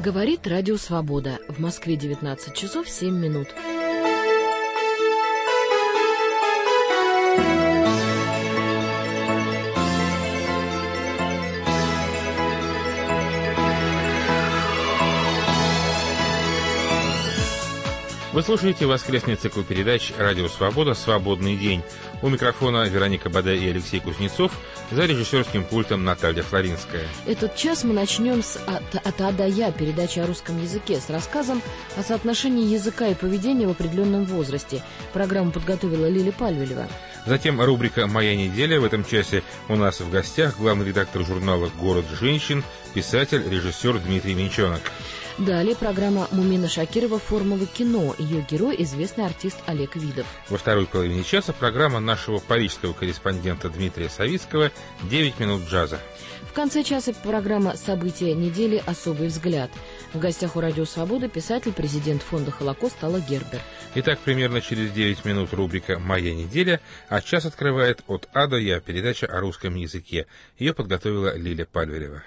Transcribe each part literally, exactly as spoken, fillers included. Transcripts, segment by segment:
Говорит Радио Свобода. В Москве девятнадцать часов семь минут. Вы слушаете воскресный цикл передач «Радио Свобода. Свободный день». У микрофона Вероника Бадай и Алексей Кузнецов, за режиссерским пультом Наталья Флоринская. Этот час мы начнем с «От, от А до Я», передачи о русском языке, с рассказом о соотношении языка и поведения в определенном возрасте. Программу подготовила Лиля Пальвелева. Затем рубрика «Моя неделя». В этом часе у нас в гостях главный редактор журнала «Город женщин», писатель, режиссер Дмитрий Менчонок. Далее программа Мумина Шакирова «Формула кино». Ее герой – известный артист Олег Видов. Во второй половине часа программа нашего парижского корреспондента Дмитрия Савицкого «девять минут джаза». В конце часа программа «События недели. Особый взгляд». В гостях у Радио Свобода писатель, президент фонда «Холокост» Алла Гербер. Итак, примерно через девять минут рубрика «Моя неделя», а час открывает «От А до Я», передача о русском языке. Ее подготовила Лиля Пальвелева.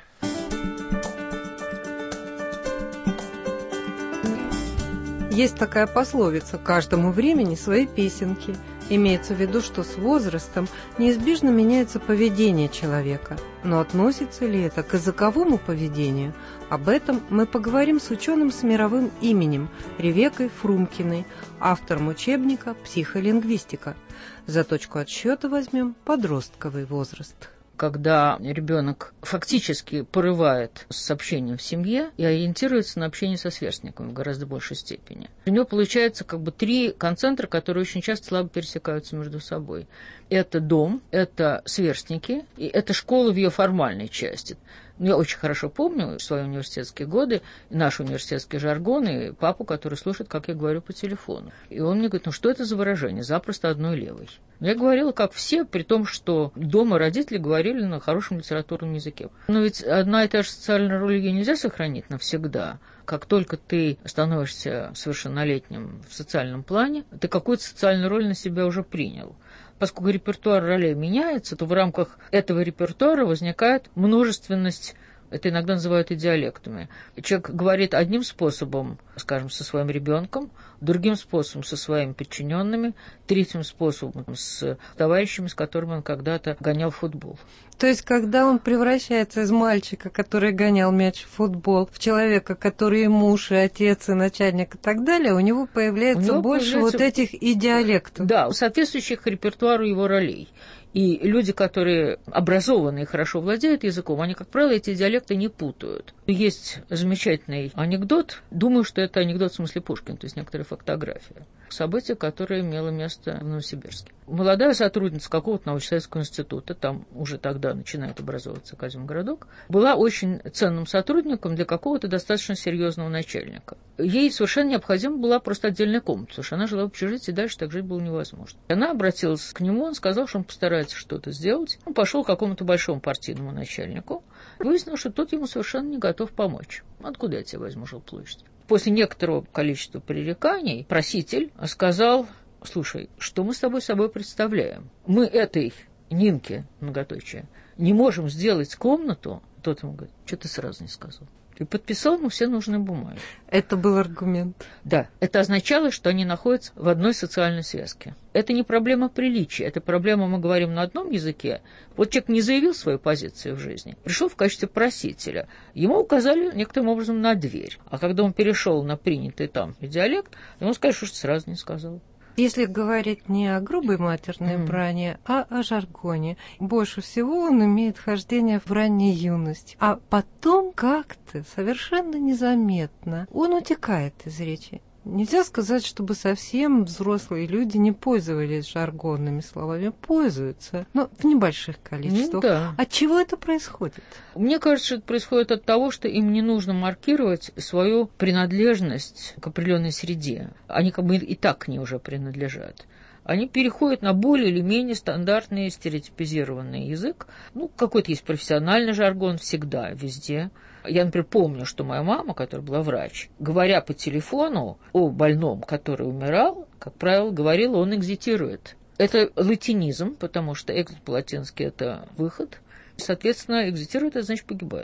Есть такая пословица: «Каждому времени свои песенки». Имеется в виду, что с возрастом неизбежно меняется поведение человека. Но относится ли это к языковому поведению? Об этом мы поговорим с ученым с мировым именем Ревеккой Фрумкиной, автором учебника «Психолингвистика». За точку отсчета возьмем подростковый возраст. Когда ребенок фактически порывает с общением в семье и ориентируется на общение со сверстниками в гораздо большей степени. У него получается как бы три концентра, которые очень часто слабо пересекаются между собой. Это дом, это сверстники, и это школа в ее формальной части. Я очень хорошо помню свои университетские годы, наш университетский жаргон, и папу, который слушает, как я говорю по телефону. И он мне говорит: ну что это за выражение? Запросто одной левой. Я говорила, как все, при том, что дома родители говорили на хорошем литературном языке. Но ведь одна и та же социальная роль ее нельзя сохранить навсегда. Как только ты становишься совершеннолетним в социальном плане, ты какую-то социальную роль на себя уже принял. Поскольку репертуар ролей меняется, то в рамках этого репертуара возникает множественность, это иногда называют идиалектами. Человек говорит одним способом, скажем, со своим ребенком, другим способом со своими подчиненными, третьим способом с товарищами, с которыми он когда-то гонял в футбол. То есть, когда он превращается из мальчика, который гонял мяч в футбол, в человека, который и муж, и отец, и начальник, и так далее, у него появляется у него больше появляется... вот этих идиалектов. Да, соответствующих репертуару его ролей. И люди, которые образованы и хорошо владеют языком, они, как правило, эти диалекты не путают. Есть замечательный анекдот, думаю, что это анекдот в смысле Пушкин, то есть некоторая фактография. Событие, которое имело место в Новосибирске. Молодая сотрудница какого-то научно-исследовательского института, там уже тогда начинает образовываться Академгородок, была очень ценным сотрудником для какого-то достаточно серьезного начальника. Ей совершенно необходима была просто отдельная комната, потому что она жила в общежитии, и дальше так жить было невозможно. Она обратилась к нему, он сказал, что он постарается что-то сделать. Он пошел к какому-то большому партийному начальнику. Выяснилось, что тот ему совершенно не готов помочь. Откуда я тебе возьму жилплощадь? После некоторого количества пререканий проситель сказал: слушай, что мы с тобой собой представляем? Мы этой Нинке, многоточие, не можем сделать комнату. Тот ему говорит: что ты сразу не сказал? И подписал ему все нужные бумаги. Это был аргумент. Да, это означало, что они находятся в одной социальной связке. Это не проблема приличия, это проблема, мы говорим на одном языке. Вот человек не заявил свою позицию в жизни, пришел в качестве просителя. Ему указали некоторым образом на дверь. А когда он перешел на принятый там диалект, ему сказали, что сразу не сказал. Если говорить не о грубой матерной mm. брани, а о жаргоне, больше всего он имеет хождение в ранней юности. А потом как-то совершенно незаметно он утекает из речи. Нельзя сказать, чтобы совсем взрослые люди не пользовались жаргонными словами. Пользуются, но в небольших количествах. Ну, да. От чего это происходит? Мне кажется, что это происходит от того, что им не нужно маркировать свою принадлежность к определенной среде. Они как бы и так к ней уже принадлежат. Они переходят на более или менее стандартный стереотипизированный язык. Ну, какой-то есть профессиональный жаргон всегда, везде. Я, например, помню, что моя мама, которая была врач, говоря по телефону о больном, который умирал, как правило, говорила, он экзитирует. Это латинизм, потому что экзит по-латински – это выход. Соответственно, экзитирует – это значит погибает.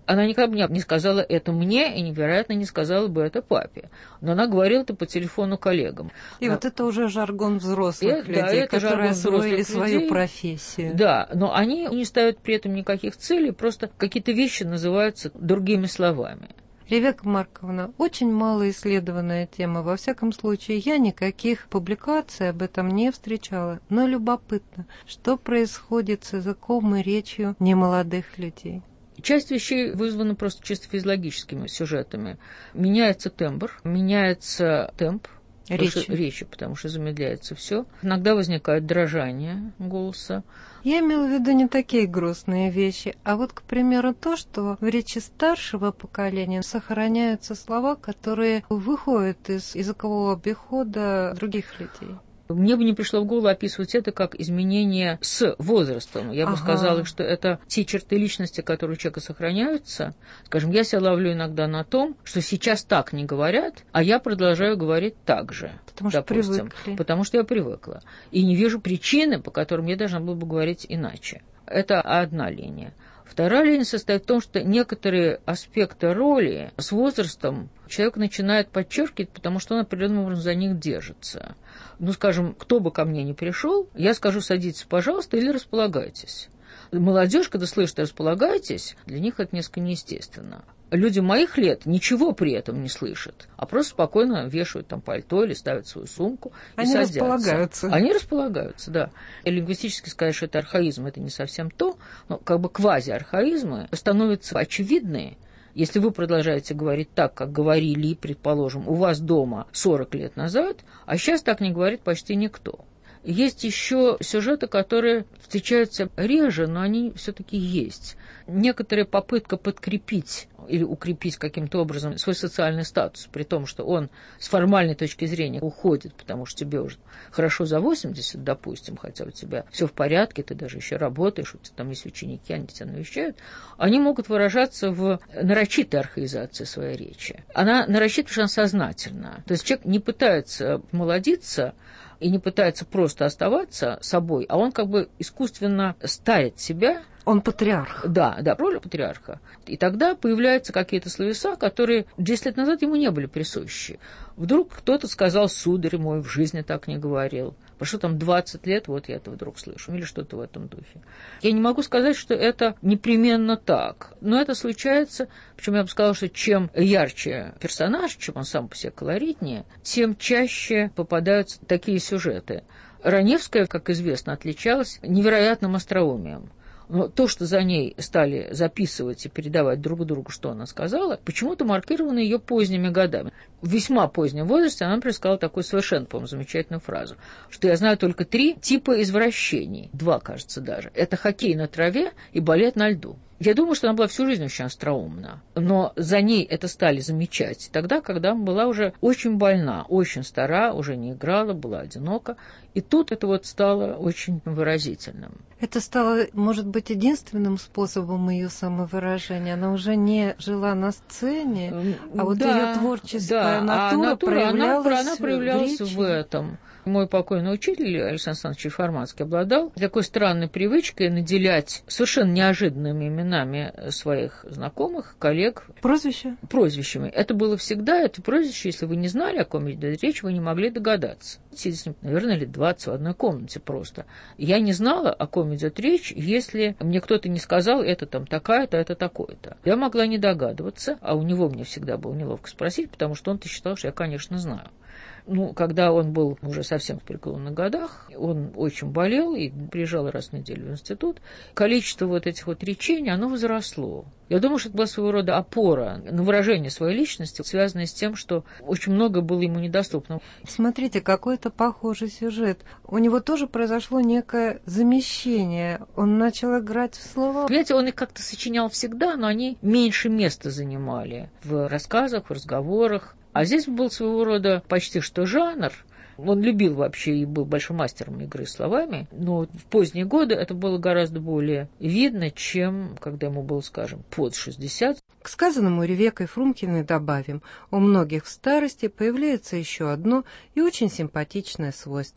Она никогда бы не сказала это мне и, невероятно, не сказала бы это папе. Но она говорила это по телефону коллегам. И но... вот это уже жаргон взрослых и, людей, да, которые освоили свою людей. профессию. Да, но они не ставят при этом никаких целей, просто какие-то вещи называются другими словами. Ревека Марковна, очень мало исследованная тема. Во всяком случае, я никаких публикаций об этом не встречала. Но любопытно, что происходит с языком и речью немолодых людей. Часть вещей вызвана просто чисто физиологическими сюжетами. Меняется тембр, меняется темп речи, потому речи, потому что замедляется все. Иногда возникает дрожание голоса. Я имела в виду не такие грустные вещи, а вот, к примеру, то, что в речи старшего поколения сохраняются слова, которые выходят из языкового обихода других людей. Мне бы не пришло в голову описывать это как изменение с возрастом. Я бы ага. сказала, что это те черты личности, которые у человека сохраняются. Скажем, я себя ловлю иногда на том, что сейчас так не говорят, а я продолжаю говорить так же. Потому что допустим, привыкли. Потому что я привыкла. И не вижу причины, по которым я должна была бы говорить иначе. Это одна линия. Вторая линия состоит в том, что некоторые аспекты роли с возрастом человек начинает подчеркивать, потому что он определенным образом за них держится. Ну, скажем, кто бы ко мне ни пришел, я скажу: садитесь, пожалуйста, или располагайтесь. Молодежь, когда слышит «располагайтесь», для них это несколько неестественно. Люди моих лет ничего при этом не слышат, а просто спокойно вешают там пальто или ставят свою сумку и Они садятся. располагаются. Они располагаются, да. И лингвистически сказать, что это архаизм, это не совсем то, но как бы квазиархаизмы становятся очевидны, если вы продолжаете говорить так, как говорили, предположим, у вас дома сорок лет назад, а сейчас так не говорит почти никто. Есть еще сюжеты, которые встречаются реже, но они все-таки есть. Некоторая попытка подкрепить или укрепить каким-то образом свой социальный статус, при том, что он с формальной точки зрения уходит, потому что тебе уже хорошо за восемьдесят, допустим, хотя у тебя все в порядке, ты даже еще работаешь, у тебя там есть ученики, они тебя навещают, они могут выражаться в нарочитой архаизации своей речи. Она нарочита, потому что она сознательна. То есть человек не пытается молодиться и не пытается просто оставаться собой, а он как бы искусственно ставит себя. Он патриарх. Да, да, роль патриарха. И тогда появляются какие-то словеса, которые десять лет назад ему не были присущи. Вдруг кто-то сказал: сударь мой, в жизни так не говорил. Прошло там двадцать лет, вот я это вдруг слышу, или что-то в этом духе. Я не могу сказать, что это непременно так, но это случается, причем я бы сказала, что чем ярче персонаж, чем он сам по себе колоритнее, тем чаще попадаются такие сюжеты. Раневская, как известно, отличалась невероятным остроумием. Но то, что за ней стали записывать и передавать друг другу, что она сказала, почему-то маркировано ее поздними годами. В весьма позднем возрасте она сказала такую совершенно, по-моему, замечательную фразу, что я знаю только три типа извращений, два, кажется, даже. Это хоккей на траве и балет на льду. Я думаю, что она была всю жизнь очень остроумна, но за ней это стали замечать тогда, когда была уже очень больна, очень стара, уже не играла, была одинока, и тут это вот стало очень выразительным. Это стало, может быть, единственным способом ее самовыражения. Она уже не жила на сцене, а вот да, ее творческая да, натура, а натура проявлялась, она, она проявлялась в, в этом. Мой покойный учитель Александр Александрович Форманский обладал такой странной привычкой наделять совершенно неожиданными именами своих знакомых, коллег. Прозвища? Прозвищами. Это было всегда, это прозвище, если вы не знали, о ком идет речь, вы не могли догадаться. Сидя с ним, наверное, лет двадцать в одной комнате просто. Я не знала, о ком идет речь, если мне кто-то не сказал, это там такая-то, это такое-то. Я могла не догадываться, а у него мне всегда было неловко спросить, потому что он-то считал, что я, конечно, знаю. Ну, когда он был уже совсем в преклонных годах, он очень болел и приезжал раз в неделю в институт. Количество вот этих вот речений, оно возросло. Я думаю, что это была своего рода опора на выражение своей личности, связанная с тем, что очень много было ему недоступно. Смотрите, какой-то похожий сюжет. У него тоже произошло некое замещение. Он начал играть в слова. Понимаете, он их как-то сочинял всегда, но они меньше места занимали в рассказах, в разговорах. А здесь был своего рода почти что жанр. Он любил вообще и был большим мастером игры словами, но в поздние годы это было гораздо более видно, чем когда ему было, скажем, под шестьдесят. К сказанному Ревекой Фрумкиной добавим, у многих в старости появляется еще одно и очень симпатичное свойство.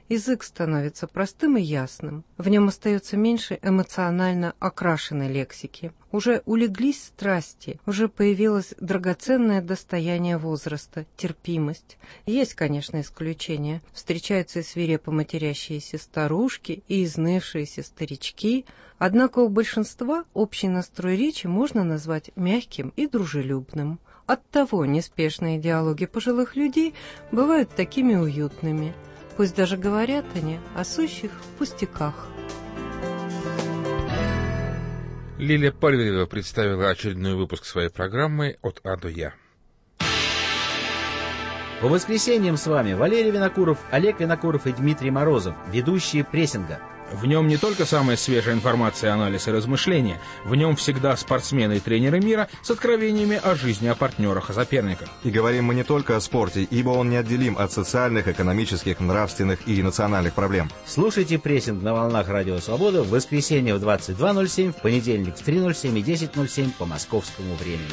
язык становится простым и ясным. В нем остается меньше эмоционально окрашенной лексики. Уже улеглись страсти, уже появилось драгоценное достояние возраста – терпимость. Есть, конечно, исключения. Встречаются и свирепо матерящиеся старушки, и изнывшиеся старички. Однако у большинства общий настрой речи можно назвать мягким и дружелюбным. Оттого неспешные диалоги пожилых людей бывают такими уютными. Пусть даже говорят они о сущих пустяках. Лилия Пальварева представила очередной выпуск своей программы «От А до Я». По воскресеньям с вами Валерий Винокуров, Олег Винокуров и Дмитрий Морозов, ведущие прессинга. В нем не только самая свежая информация, анализ и размышления, в нем всегда спортсмены и тренеры мира с откровениями о жизни, о партнерах, о соперниках. И говорим мы не только о спорте, ибо он неотделим от социальных, экономических, нравственных и национальных проблем. Слушайте прессинг на волнах Радио Свобода в воскресенье в двадцать два ноль семь, в понедельник в три ноль семь и десять ноль семь по московскому времени.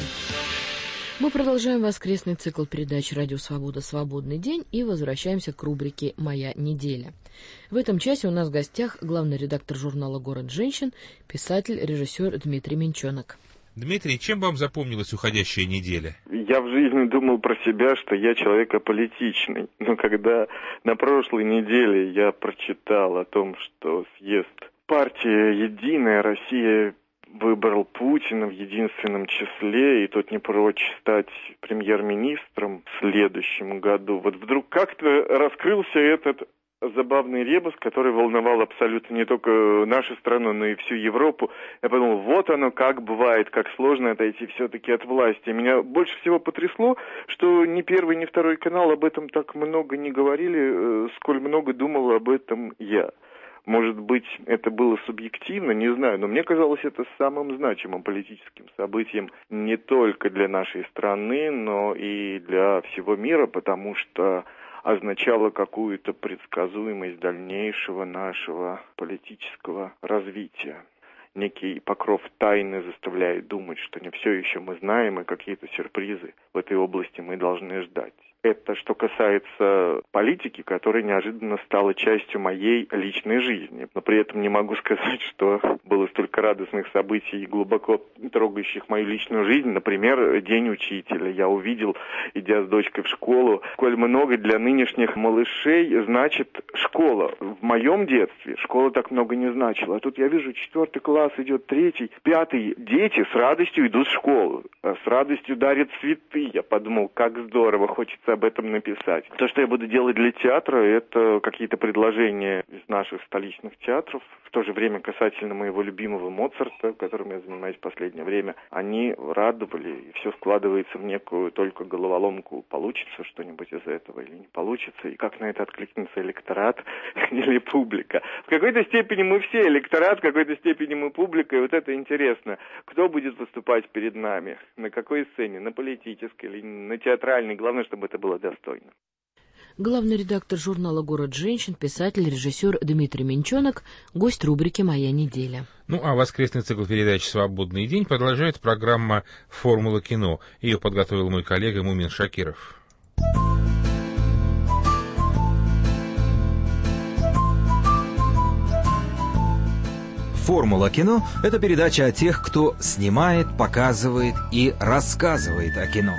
Мы продолжаем воскресный цикл передач «Радио Свобода. Свободный день» и возвращаемся к рубрике «Моя неделя». В этом часе у нас в гостях главный редактор журнала «Город женщин», писатель, режиссер Дмитрий Минчонок. Дмитрий, чем вам запомнилась уходящая неделя? Я в жизни думал про себя, что я человек аполитичный. Но когда на прошлой неделе я прочитал о том, что съезд партии «Единая Россия» выбрал Путина в единственном числе, и тот не прочь стать премьер-министром в следующем году. Вот вдруг как-то раскрылся этот забавный ребус, который волновал абсолютно не только нашу страну, но и всю Европу. Я подумал, вот оно как бывает, как сложно отойти все-таки от власти. Меня больше всего потрясло, что ни первый, ни второй канал об этом так много не говорили, сколь много думал об этом я. Может быть, это было субъективно, не знаю, но мне казалось это самым значимым политическим событием не только для нашей страны, но и для всего мира, потому что означало какую-то предсказуемость дальнейшего нашего политического развития. Некий покров тайны заставляет думать, что не все еще мы знаем, и какие-то сюрпризы в этой области мы должны ждать. Это что касается политики, которая неожиданно стала частью моей личной жизни. Но при этом не могу сказать, что было столько радостных событий и глубоко трогающих мою личную жизнь. Например, День учителя. Я увидел, идя с дочкой в школу, сколь много для нынешних малышей значит школа. В моем детстве школа так много не значила. А тут я вижу, четвертый класс идет, третий, пятый. Дети с радостью идут в школу. С радостью дарят цветы. Я подумал, как здорово, хочется об этом написать. То, что я буду делать для театра, это какие-то предложения из наших столичных театров. В то же время касательно моего любимого Моцарта, которым я занимаюсь в последнее время, они радовали, и все складывается в некую только головоломку. Получится что-нибудь из этого или не получится, и как на это откликнется электорат или публика. В какой-то степени мы все электорат, в какой-то степени мы публика, и вот это интересно. Кто будет выступать перед нами? На какой сцене? На политической или на театральной? Главное, чтобы это было достойно. Главный редактор журнала «Город женщин», писатель, режиссер Дмитрий Минчонок, гость рубрики «Моя неделя». Ну, а воскресный цикл передач «Свободный день» продолжает программа «Формула кино». Ее подготовил мой коллега Мумин Шакиров. «Формула кино» — это передача о тех, кто снимает, показывает и рассказывает о кино.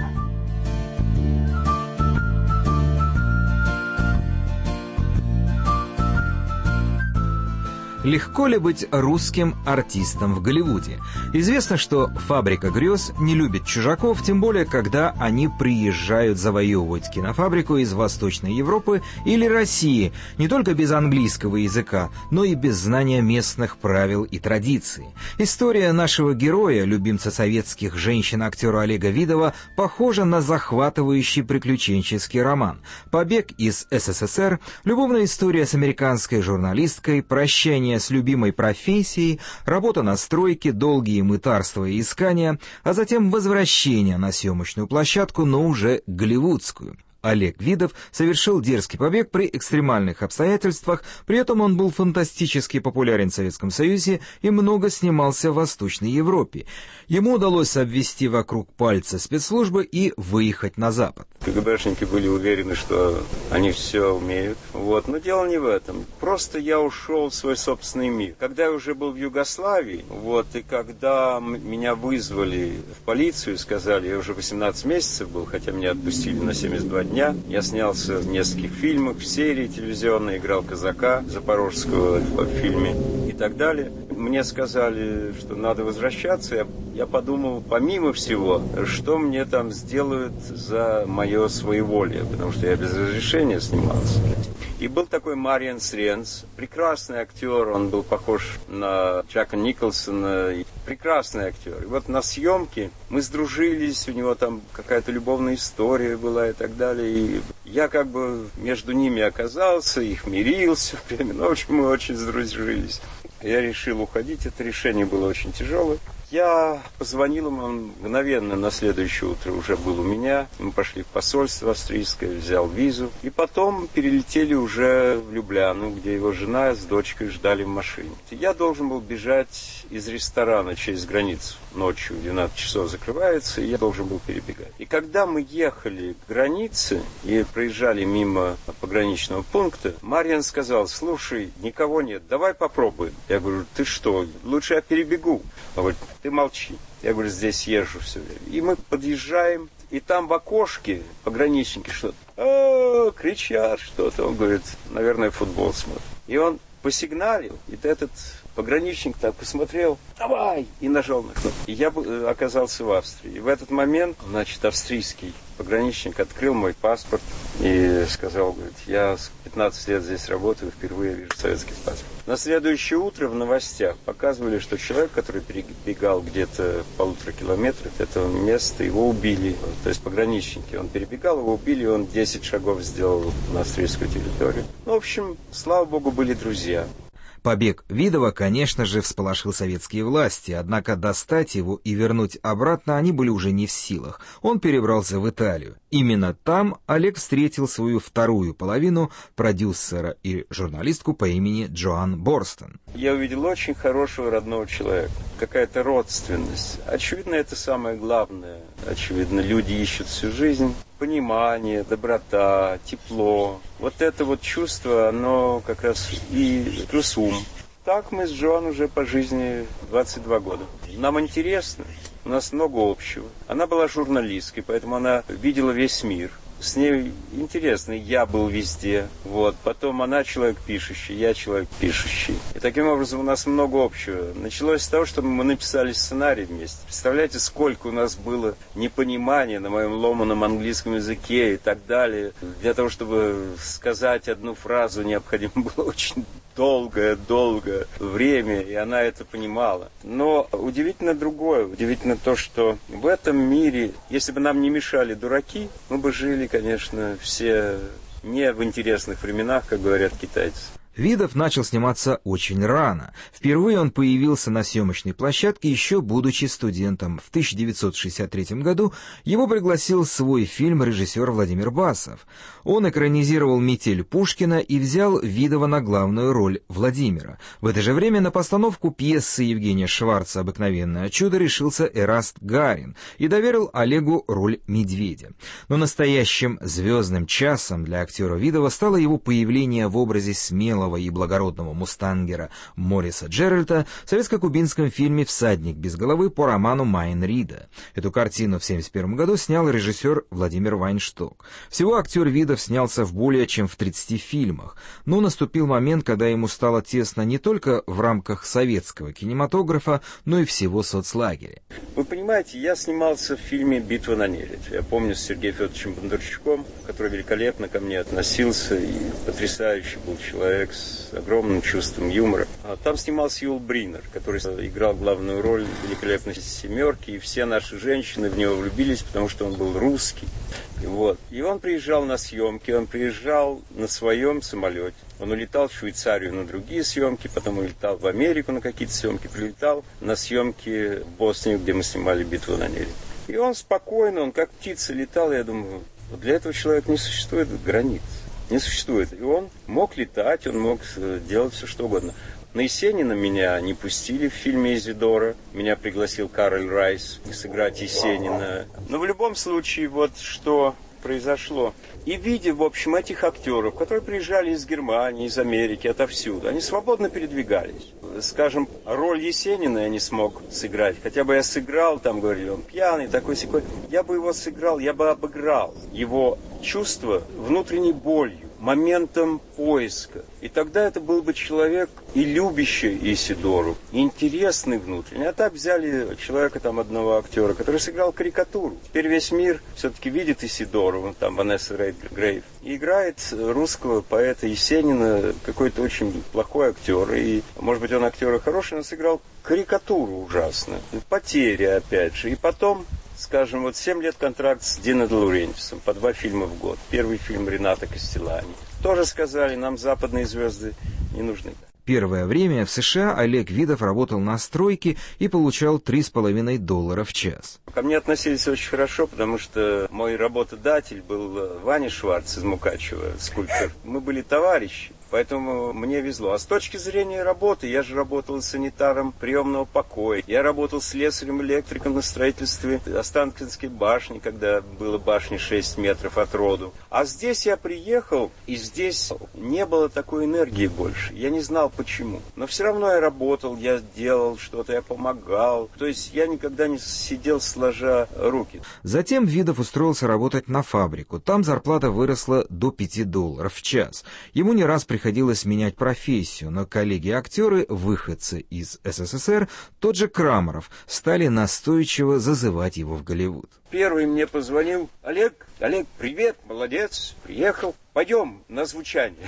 Легко ли быть русским артистом в Голливуде? Известно, что «Фабрика грез» не любит чужаков, тем более, когда они приезжают завоевывать кинофабрику из Восточной Европы или России, не только без английского языка, но и без знания местных правил и традиций. История нашего героя, любимца советских женщин актера Олега Видова, похожа на захватывающий приключенческий роман. Побег из СССР, любовная история с американской журналисткой, прощание с любимой профессией, работа на стройке, долгие мытарства и искания, а затем возвращение на съемочную площадку, но уже голливудскую. Олег Видов совершил дерзкий побег при экстремальных обстоятельствах, при этом он был фантастически популярен в Советском Союзе и много снимался в Восточной Европе. Ему удалось обвести вокруг пальца спецслужбы и выехать на Запад. КГБшники были уверены, что они все умеют. Вот. Но дело не в этом. Просто я ушел в свой собственный мир. Когда я уже был в Югославии, вот, и когда меня вызвали в полицию, сказали, я уже восемнадцать месяцев был, хотя меня отпустили на семьдесят два дня, я снялся в нескольких фильмах, в серии телевизионной, играл казака Запорожского в фильме и так далее. Мне сказали, что надо возвращаться. Я, я подумал, помимо всего, что мне там сделают за мое своеволие, потому что я без разрешения снимался. И был такой Мариан Сренц, прекрасный актер, он был похож на Джека Николсона, прекрасный актер. И вот на съемке мы сдружились, у него там какая-то любовная история была и так далее. И я как бы между ними оказался, их мирил все время, но в общем мы очень сдружились. Я решил уходить, это решение было очень тяжелое. Я позвонил ему, он мгновенно на следующее утро уже был у меня. Мы пошли в посольство австрийское, взял визу. И потом перелетели уже в Любляну, где его жена с дочкой ждали в машине. Я должен был бежать из ресторана через границу. Ночью в двенадцать часов закрывается, и я должен был перебегать. И когда мы ехали к границе и проезжали мимо пограничного пункта, Мариан сказал: слушай, никого нет, давай попробуем. Я говорю, ты что, лучше я перебегу. Он говорит, ты молчи. Я говорю, здесь езжу все время. И мы подъезжаем, и там в окошке пограничники что-то «О, кричат что-то». Он говорит, наверное, футбол смотрит. И он посигналил, и этот пограничник так посмотрел, давай, и нажал на кнопку. И я оказался в Австрии. И в этот момент, значит, австрийский пограничник открыл мой паспорт и сказал, говорит, я с пятнадцати лет здесь работаю, впервые вижу советский паспорт. На следующее утро в новостях показывали, что человек, который перебегал где-то полутора километров от этого места, его убили. То есть пограничники. Он перебегал, его убили, он десять шагов сделал на австрийскую территорию. Ну, в общем, слава богу, были друзья. Побег Видова, конечно же, всполошил советские власти, однако достать его и вернуть обратно они были уже не в силах. Он перебрался в Италию. Именно там Олег встретил свою вторую половину, продюсера и журналистку по имени Джоан Борстен. Я увидел очень хорошего родного человека, какая-то родственность. Очевидно, это самое главное. Очевидно, люди ищут всю жизнь понимание, доброта, тепло. Вот это вот чувство, оно как раз и плюс ум. Так мы с Джоан уже по жизни двадцать два года. Нам интересно, у нас много общего. Она была журналисткой, поэтому она видела весь мир. С ней интересно, я был везде. Вот. Потом она человек пишущий, я человек пишущий. И таким образом у нас много общего. Началось с того, что мы написали сценарий вместе. Представляете, сколько у нас было непонимания на моем ломаном английском языке и так далее. Для того, чтобы сказать одну фразу, необходимо было очень долгое-долгое время, и она это понимала. Но удивительно другое. Удивительно то, что в этом мире, если бы нам не мешали дураки, мы бы жили, конечно, все не в интересных временах, как говорят китайцы. Видов начал сниматься очень рано. Впервые он появился на съемочной площадке, еще будучи студентом. В тысяча девятьсот шестьдесят третьем году его пригласил в свой фильм режиссер Владимир Басов. Он экранизировал «Метель» Пушкина и взял Видова на главную роль Владимира. В это же время на постановку пьесы Евгения Шварца «Обыкновенное чудо» решился Эраст Гарин и доверил Олегу роль медведя. Но настоящим звездным часом для актера Видова стало его появление в образе смелого и благородного мустангера Мориса Джеральда в советско-кубинском фильме «Всадник без головы» по роману Майн Рида. Эту картину в семьдесят первом году снял режиссер Владимир Вайншток. Всего актер Видов снялся в более чем в тридцати фильмах, но наступил момент, когда ему стало тесно не только в рамках советского кинематографа, но и всего соцлагеря. Вы понимаете, я снимался в фильме «Битва на Нелет». Я помню с Сергеем Федоровичем Бондарчуком, который великолепно ко мне относился и потрясающий был человек с огромным чувством юмора. А там снимался Юл Бринер, который играл главную роль в великолепной «семерке», и все наши женщины в него влюбились, потому что он был русский. И, вот. и он приезжал на съемки, он приезжал на своем самолете. Он улетал в Швейцарию на другие съемки, потом улетал в Америку на какие-то съемки, прилетал на съемки в Боснию, где мы снимали «Битву на Неле». И он спокойно, он как птица летал, я думаю, вот для этого человека не существует границ. Не существует. И он мог летать, он мог делать все, что угодно. На Есенина меня не пустили в фильме «Изидора». Меня пригласил Карл Райс сыграть Есенина. Но в любом случае, вот что произошло. И видя, в общем, этих актеров, которые приезжали из Германии, из Америки, отовсюду, они свободно передвигались. Скажем, роль Есенина я не смог сыграть. Хотя бы я сыграл, там говорили, он пьяный, такой-сякой. Я бы его сыграл, я бы обыграл его чувство внутренней болью, моментом поиска. И тогда это был бы человек и любящий Исидору, и интересный внутренне. А так взяли человека, там, одного актера, который сыграл карикатуру. Теперь весь мир все-таки видит Исидору, там, Ванесса Редгрейв, и играет русского поэта Есенина, какой-то очень плохой актер. И, может быть, он актер и хороший, но сыграл карикатуру ужасно. Потеря, опять же. И потом... Скажем, вот семь лет контракт с Дино де Лаурентисом, по два фильма в год. Первый фильм Рената Кастеллани. Тоже сказали, нам западные звезды не нужны. Первое время в США Олег Видов работал на стройке и получал три с половиной доллара в час. Ко мне относились очень хорошо, потому что мой работодатель был Ваня Шварц из Мукачева, скульптор. Мы были товарищи. Поэтому мне везло. А с точки зрения работы, я же работал санитаром приемного покоя. Я работал слесарем-электриком на строительстве Останкинской башни, когда было башни шесть метров от роду. А здесь я приехал, и здесь не было такой энергии больше. Я не знал почему. Но все равно я работал, я делал что-то, я помогал. То есть я никогда не сидел сложа руки. Затем Видов устроился работать на фабрику. Там зарплата выросла до пяти долларов в час. Ему не раз приходилось Приходилось менять профессию, но коллеги-актеры, выходцы из СССР, тот же Крамаров, стали настойчиво зазывать его в Голливуд. Первый мне позвонил: Олег, Олег, привет, молодец, приехал, пойдем на звучание.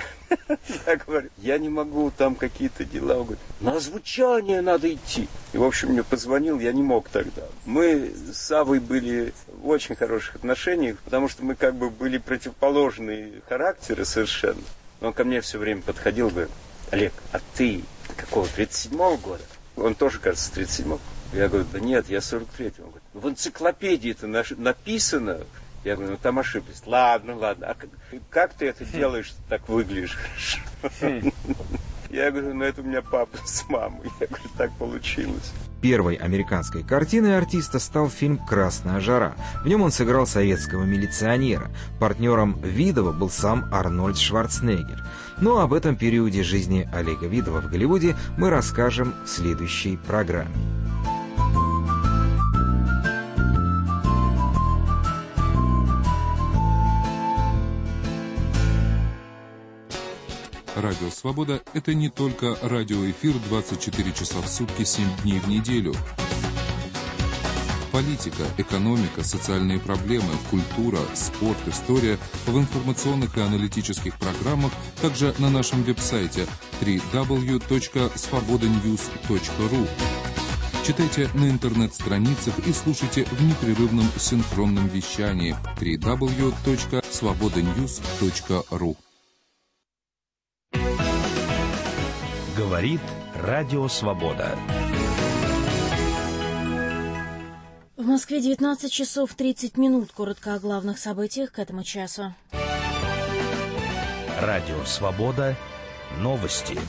Я говорю, я не могу, там какие-то дела. Он говорит, на звучание надо идти. И, в общем, мне позвонил, я не мог тогда. Мы с Савой были в очень хороших отношениях, потому что мы как бы были противоположные характеры совершенно. Он ко мне все время подходил и говорил, Олег, а ты какого, тридцать седьмого года? Он тоже, кажется, тридцать седьмого. Я говорю, да нет, я сорок третьего. Он говорит, в энциклопедии это написано. Я говорю, ну там ошиблись. Ладно, ладно. А как, как ты это делаешь, так выглядишь? Я говорю, ну это у меня папа с мамой. Я говорю, так получилось. Первой американской картиной артиста стал фильм «Красная жара». В нем он сыграл советского милиционера. Партнером Видова был сам Арнольд Шварценеггер. Но об этом периоде жизни Олега Видова в Голливуде мы расскажем в следующей программе. Радио «Свобода» — это не только радиоэфир двадцать четыре часа в сутки, семь дней в неделю. Политика, экономика, социальные проблемы, культура, спорт, история в информационных и аналитических программах, также на нашем веб-сайте дабл ю дабл ю дабл ю точка свобода ньюс точка ру. Читайте на интернет-страницах и слушайте в непрерывном синхронном вещании дабл ю дабл ю дабл ю точка свобода ньюс точка ру. Говорит Радио Свобода. В Москве девятнадцать часов тридцать минут. Коротко о главных событиях к этому часу. Радио Свобода. Новости.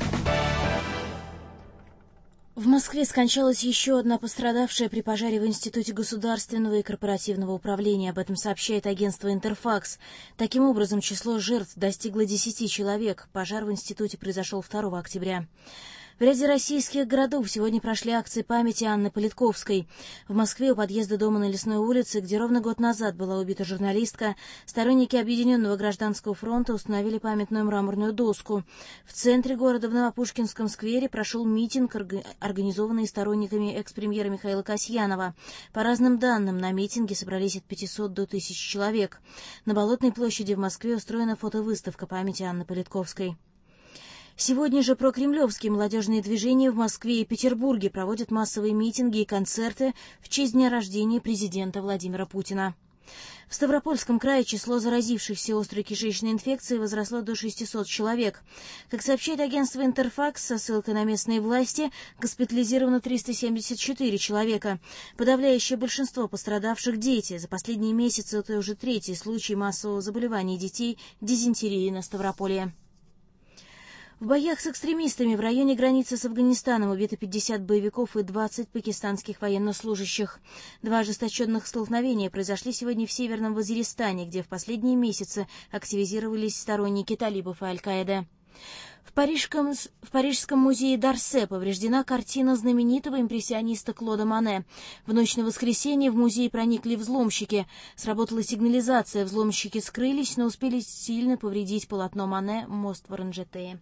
В Москве скончалась еще одна пострадавшая при пожаре в Институте государственного и корпоративного управления. Об этом сообщает агентство «Интерфакс». Таким образом, число жертв достигло десяти человек. Пожар в институте произошел второго октября. В ряде российских городов сегодня прошли акции памяти Анны Политковской. В Москве у подъезда дома на Лесной улице, где ровно год назад была убита журналистка, сторонники Объединенного гражданского фронта установили памятную мраморную доску. В центре города в Новопушкинском сквере прошел митинг, организованный сторонниками экс-премьера Михаила Касьянова. По разным данным, на митинге собрались от пятисот до тысячи человек. На Болотной площади в Москве устроена фотовыставка памяти Анны Политковской. Сегодня же прокремлевские молодежные движения в Москве и Петербурге проводят массовые митинги и концерты в честь дня рождения президента Владимира Путина. В Ставропольском крае число заразившихся острой кишечной инфекцией возросло до шестисот человек. Как сообщает агентство «Интерфакс» со ссылкой на местные власти, госпитализировано триста семьдесят четыре человека. Подавляющее большинство пострадавших – дети. За последние месяцы это уже третий случай массового заболевания детей дизентерией на Ставрополье. В боях с экстремистами в районе границы с Афганистаном убито пятьдесят боевиков и двадцать пакистанских военнослужащих. Два ожесточенных столкновения произошли сегодня в Северном Вазиристане, где в последние месяцы активизировались сторонники талибов и Аль-Каиды. В Парижском, в Парижском музее Дарсе повреждена картина знаменитого импрессиониста Клода Моне. В ночь на воскресенье в музей проникли взломщики. Сработала сигнализация, взломщики скрылись, но успели сильно повредить полотно Моне «Мост в Оранжетее».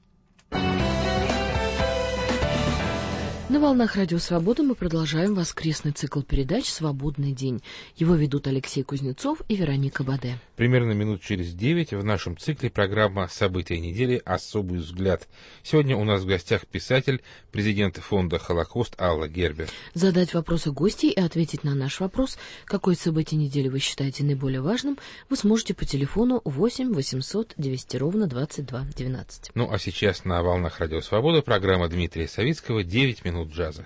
На волнах Радио Свобода мы продолжаем воскресный цикл передач «Свободный день». Его ведут Алексей Кузнецов и Вероника Баде. Примерно минут через девять в нашем цикле программа «События недели. Особый взгляд». Сегодня у нас в гостях писатель, президент фонда «Холокост» Алла Гербер. Задать вопросы гостей и ответить на наш вопрос, какое событие недели вы считаете наиболее важным, вы сможете по телефону восемь восемьсот двести ровно двадцать два двенадцать. Ну а сейчас на волнах Радио Свобода программа Дмитрия Савицкого «девять минут джаза».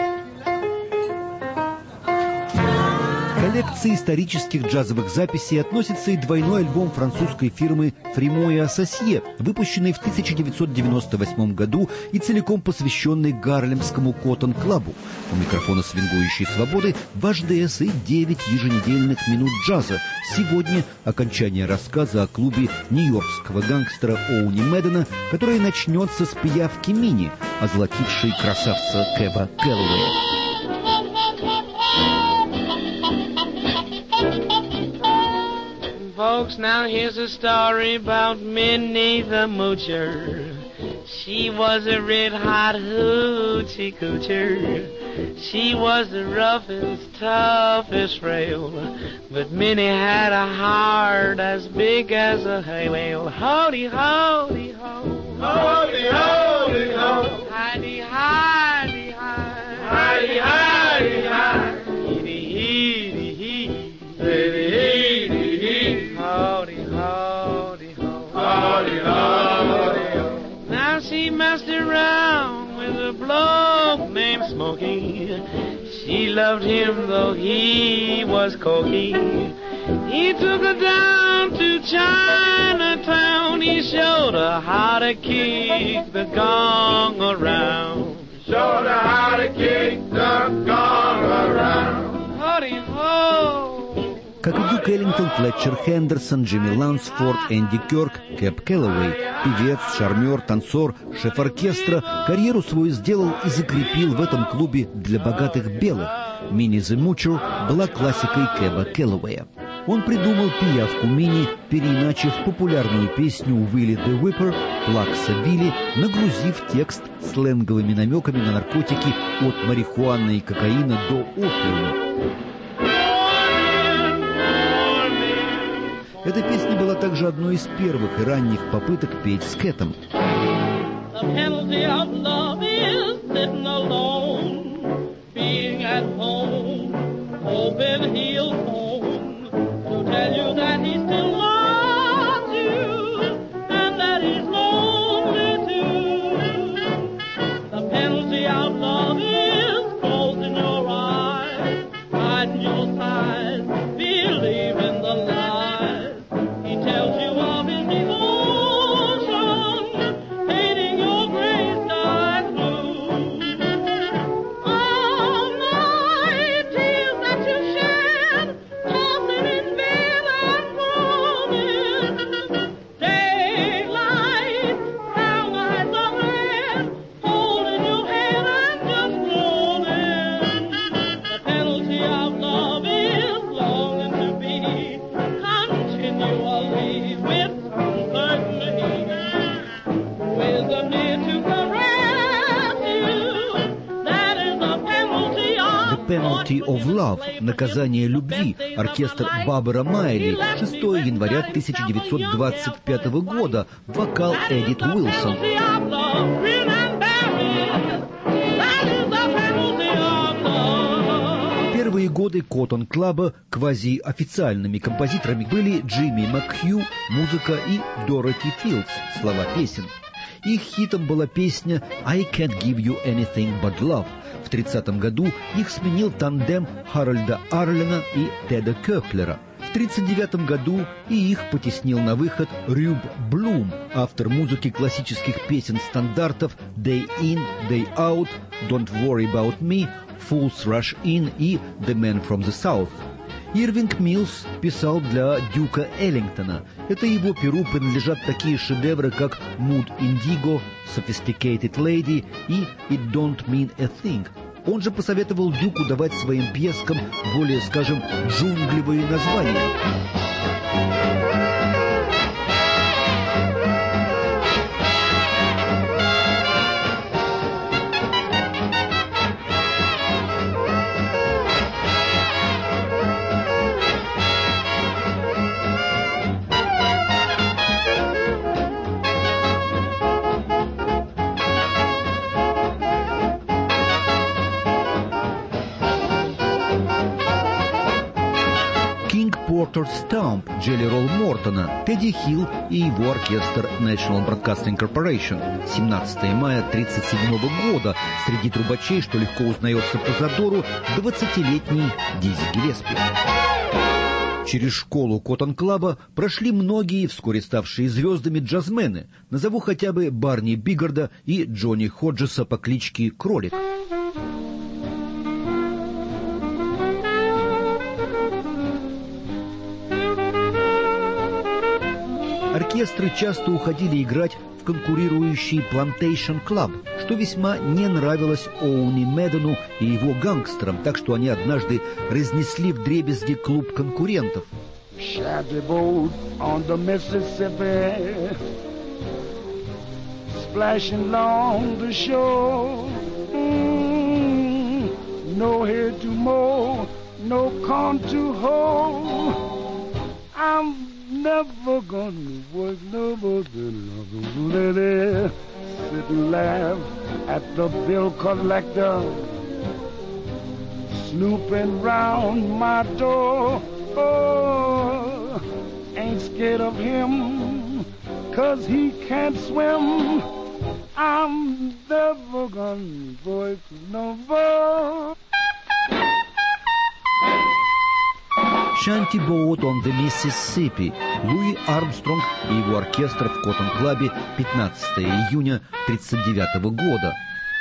К коллекции исторических джазовых записей относится и двойной альбом французской фирмы «Фримо и Ассосье», выпущенный в тысяча девятьсот девяносто восьмом году и целиком посвященный гарлемскому Коттон-клабу. У микрофона свингующей свободы ваш ДС и девять еженедельных минут джаза. Сегодня окончание рассказа о клубе нью-йоркского гангстера Оуни Мэддена, который начнется с пиявки Мини, озолотившей красавца Кэба Кэллоуэя. Folks, now here's a story about Minnie the Moocher. She was a red-hot hoochie coocher. She was the roughest, toughest frail, but Minnie had a heart as big as a hay whale. Howdy, howdy, ho. Howdy, howdy, ho. Hidey, hidey, hi. Hidey, hidey, hi. Heedy, heedy, hee. Heedy, heedy, hee. Howdy, howdy, ho. Howdy, howdy, ho. Now she messed around with a bloke named Smokey. She loved him though he was cocky. He took her down to Chinatown. He showed her how to kick the gong around. Showed her how to kick the gong around. Howdy, ho. Как и Дюк Эллингтон, Флетчер Хендерсон, Джимми Лансфорд, Энди Кёрк, Кэб Кэллоуэй, певец, шармер, танцор, шеф оркестра, карьеру свою сделал и закрепил в этом клубе для богатых белых. Минни the Moocher была классикой Кэба Кэллоуэя. Он придумал пиявку Мини, переиначив популярную песню Уилли the Whipper «Плакса Вилли», нагрузив текст сленговыми намеками на наркотики от марихуаны и кокаина до опиума. Эта песня была также одной из первых и ранних попыток петь с Кэтом. «Penalty of Love» — «Наказание любви», оркестр Баббара Майли, шестого января тысяча девятьсот двадцать пятого года, вокал Эдит Уилсон. Первые годы Коттон-клаба квазиофициальными композиторами были Джимми Макхью, музыка, и Дороти Филдс, слова песен. Их хитом была песня «I Can't Give You Anything But Love». В тридцатом году их сменил тандем Харольда Арлена и Теда Кёплера. В тысяча девятьсот тридцать девятом году и их потеснил на выход Рюб Блум, автор музыки классических песен-стандартов «Day In, Day Out», «Don't Worry About Me», «Fools Rush In» и «The Man From The South». Ирвинг Миллс писал для Дюка Эллингтона. Это его перу принадлежат такие шедевры, как «Mood Indigo», «Sophisticated Lady» и «It Don't Mean a Thing». Он же посоветовал Дюку давать своим пьескам более, скажем, джунглевые названия. Портер Стамп, Джелли Ролл Мортона, Тедди Хилл и его оркестр National Broadcasting Corporation. семнадцатого мая тысяча девятьсот тридцать седьмого года среди трубачей, что легко узнается по задору, двадцатилетний Дизи Гиллеспи. Через школу Коттон-Клаба прошли многие, вскоре ставшие звездами, джазмены. Назову хотя бы Барни Биггарда и Джонни Ходжеса по кличке Кролик. Оркестры часто уходили играть в конкурирующий Plantation Club, что весьма не нравилось Оуни Медону и его гангстерам, так что они однажды разнесли вдребезги клуб конкурентов. Never gonna work no more than another. Sit and laugh at the bill collector, snooping round my door. Oh, ain't scared of him, cause he can't swim. I'm never gonna work no more. «Shanty Boat on the Mississippi» Луи Армстронг и его оркестр в Коттон-Клабе пятнадцатого июня тысяча девятьсот тридцать девятого года.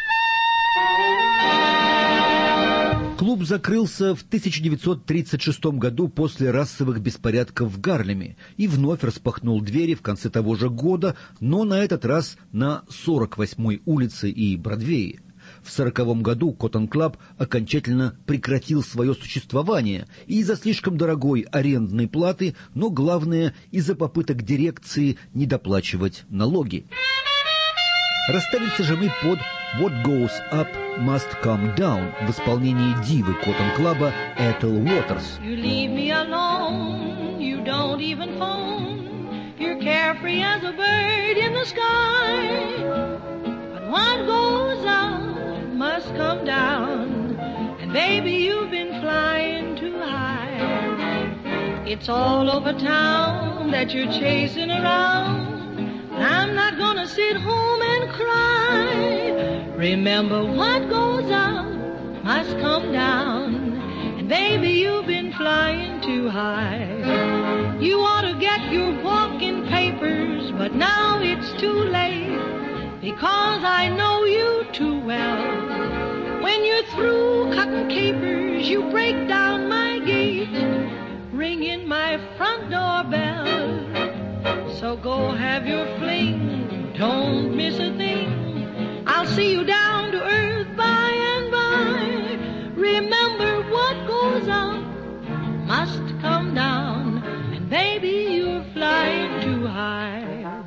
Клуб закрылся в тысяча девятьсот тридцать шестом году после расовых беспорядков в Гарлеме и вновь распахнул двери в конце того же года, но на этот раз на сорок восьмой улице и Бродвее. В сороковом году Коттон-Клаб окончательно прекратил свое существование из-за слишком дорогой арендной платы, но главное из-за попыток дирекции недоплачивать налоги. Расставился же мы под «What Goes Up Must Come Down» в исполнении дивы Коттон-Клаба Этел Уотерс. You leave me alone, you don't even phone, you're carefree as a bird in the sky. But what goes up must come down, and baby you've been flying too high. It's all over town that you're chasing around, and I'm not gonna sit home and cry. Remember what goes up must come down, and baby you've been flying too high. You ought to get your walking papers, but now it's too late, because I know you too well. When you're through cutting capers, you break down my gate, ringing my front door bell. So go have your fling, don't miss a thing. I'll see you down to earth by and by. Remember what goes up must come down, and baby you're flying too high.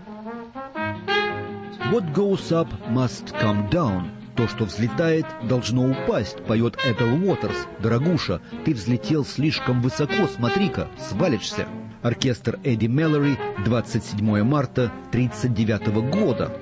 «What goes up must come down». То, что взлетает, должно упасть, поет Этел Уотерс. Дорогуша, ты взлетел слишком высоко, смотри-ка, свалишься. Оркестр Эдди Мэлори, двадцать седьмого марта тридцать девятого года.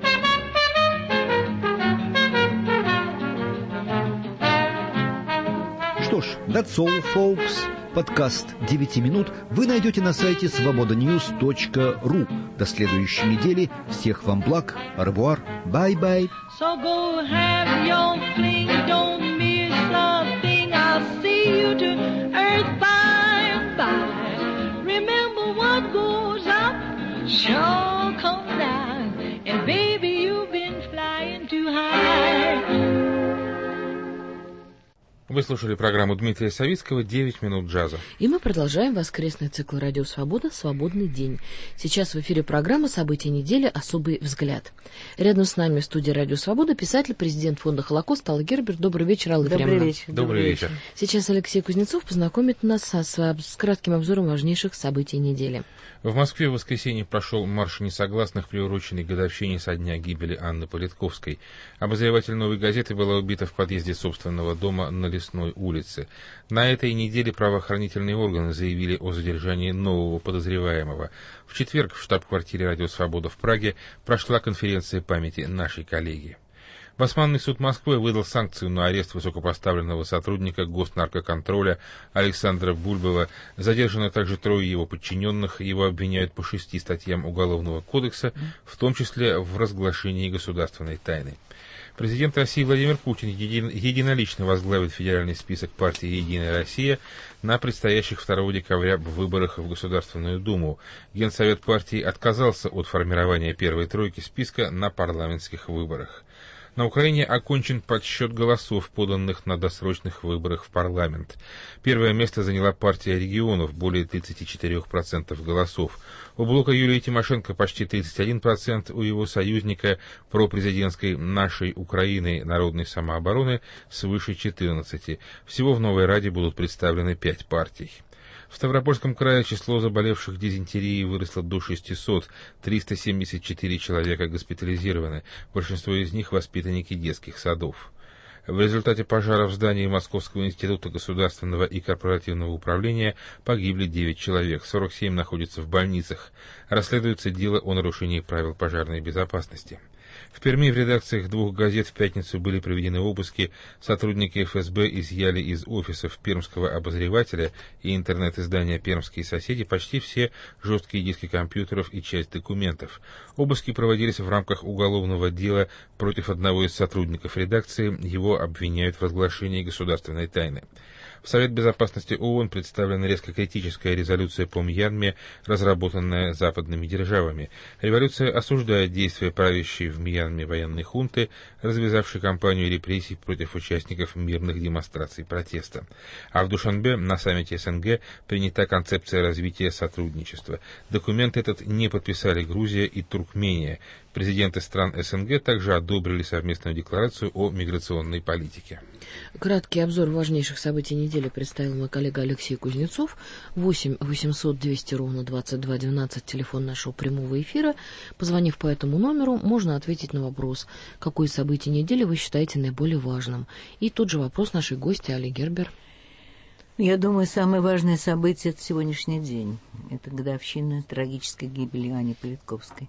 Что ж, that's all, folks. Подкаст девяти минут вы найдете на сайте свобода ньюс точка ру. До следующей недели. Всех вам благ. Au-revoir. Bye-bye. So go have your fling, don't miss a thing. I'll see you to earth by and by. sure come down. And baby, you've been flying too high. Вы слушали программу Дмитрия Савицкого «девять минут джаза». И мы продолжаем воскресный цикл «Радио Свобода. Свободный день». Сейчас в эфире программа «События недели. Особый взгляд». Рядом с нами в студии «Радио Свобода» писатель, президент фонда «Холокост» Алла Гербер. Добрый вечер, Алла Ефремовна. Добрый вечер. Добрый вечер. Сейчас Алексей Кузнецов познакомит нас со, с, с кратким обзором важнейших событий недели. В Москве в воскресенье прошел марш несогласных, приуроченный к годовщине со дня гибели Анны Политковской. Обозреватель «Новой газеты» была убита в подъезде собственного дома на Лесной улице. На этой неделе правоохранительные органы заявили о задержании нового подозреваемого. В четверг в штаб-квартире «Радио Свобода» в Праге прошла конференция памяти нашей коллеги. Басманный суд Москвы выдал санкцию на арест высокопоставленного сотрудника госнаркоконтроля Александра Бульбова. Задержаны также трое его подчиненных. Его обвиняют по шести статьям Уголовного кодекса, в том числе в разглашении государственной тайны. Президент России Владимир Путин еди- единолично возглавит федеральный список партии «Единая Россия» на предстоящих второго декабря выборах в Государственную Думу. Генсовет партии отказался от формирования первой тройки списка на парламентских выборах. На Украине окончен подсчет голосов, поданных на досрочных выборах в парламент. Первое место заняла партия регионов, более тридцать четыре процента голосов. У блока Юлии Тимошенко почти тридцать один процент, у его союзника пропрезидентской «Нашей Украины» народной самообороны свыше четырнадцати процентов. Всего в Новой Раде будут представлены пять партий. В Ставропольском крае число заболевших дизентерией выросло до шестисот, триста семьдесят четыре человека госпитализированы, большинство из них воспитанники детских садов. В результате пожара в здании Московского института государственного и корпоративного управления погибли девять человек, сорок семь находятся в больницах. Расследуется дело о нарушении правил пожарной безопасности. В Перми в редакциях двух газет в пятницу были проведены обыски. Сотрудники эф эс бэ изъяли из офисов пермского обозревателя и интернет-издания «Пермские соседи» почти все жесткие диски компьютеров и часть документов. Обыски проводились в рамках уголовного дела против одного из сотрудников редакции. Его обвиняют в разглашении государственной тайны. В Совет безопасности ООН представлена резко критическая резолюция по Мьянме, разработанная западными державами. Резолюция осуждает действия правящей в Мьянме военной хунты, развязавшей кампанию репрессий против участников мирных демонстраций протеста. А в Душанбе на саммите эс эн гэ принята концепция развития сотрудничества. Документ этот не подписали Грузия и Туркмения. Президенты стран эс эн гэ также одобрили совместную декларацию о миграционной политике. Краткий обзор важнейших событий недели представил мой коллега Алексей Кузнецов. восемь восемьсот двести ровно двадцать два двенадцать, телефон нашего прямого эфира. Позвонив по этому номеру, можно ответить на вопрос, какое событие недели вы считаете наиболее важным. И тот же вопрос нашей гости Алле Гербер. Я думаю, самое важное событие — это сегодняшний день. Это годовщина трагической гибели Ани Политковской.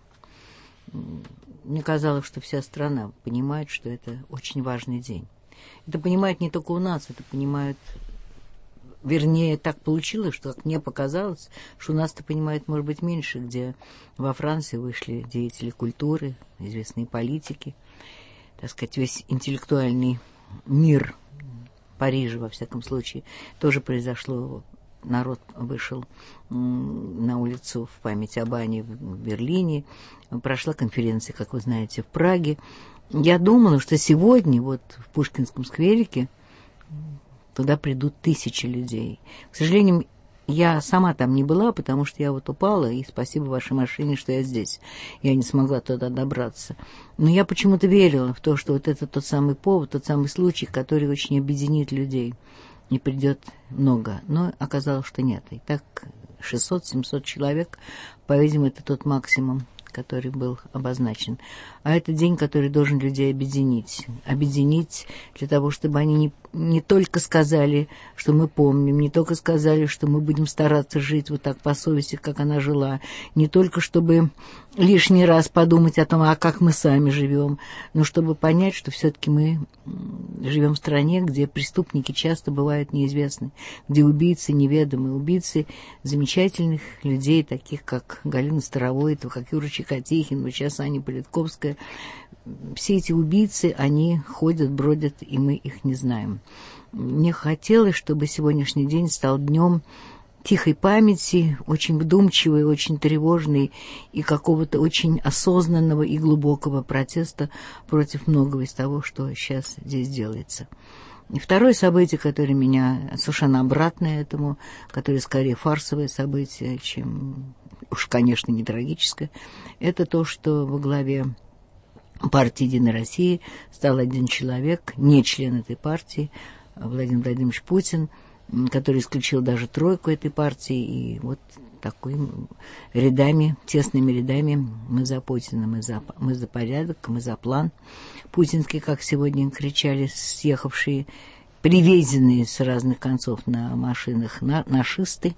Мне казалось, что вся страна понимает, что это очень важный день. Это понимают не только у нас, это понимают, вернее, так получилось, что, как мне показалось, что у нас-то понимают, может быть, меньше, где во Франции вышли деятели культуры, известные политики, так сказать, весь интеллектуальный мир Парижа, во всяком случае, тоже произошло. Народ вышел на улицу в память об Ане в Берлине. Прошла конференция, как вы знаете, в Праге. Я думала, что сегодня вот в Пушкинском скверике туда придут тысячи людей. К сожалению, я сама там не была, потому что я вот упала, и спасибо вашей машине, что я здесь. Я не смогла туда добраться. Но я почему-то верила в то, что вот это тот самый повод, тот самый случай, который очень объединит людей. Не придет много, но оказалось, что нет. И так шестьсот-семьсот человек, по-видимому, это тот максимум, который был обозначен. А это день, который должен людей объединить. Объединить для того, чтобы они не, не только сказали, что мы помним, не только сказали, что мы будем стараться жить вот так по совести, как она жила, не только чтобы лишний раз подумать о том, а как мы сами живем, но чтобы понять, что все-таки мы живем в стране, где преступники часто бывают неизвестны, где убийцы неведомы, убийцы замечательных людей, таких как Галина Старовойтова, как Юра Чикатихин, вот сейчас Аня Политковская. Все эти убийцы, они ходят, бродят, и мы их не знаем. Мне хотелось, чтобы сегодняшний день стал днем тихой памяти, очень вдумчивой, очень тревожной и какого-то очень осознанного и глубокого протеста против многого из того, что сейчас здесь делается. И второе событие, которое меня совершенно обратное этому, которое скорее фарсовое событие, чем уж, конечно, не трагическое, это то, что во главе партии «Единая Россия» стал один человек, не член этой партии, Владимир Владимирович Путин, который исключил даже тройку этой партии, и вот такими рядами, тесными рядами мы за Путина, мы за, мы за порядок, мы за план путинский, как сегодня кричали съехавшие, привезенные с разных концов на машинах на, нашисты.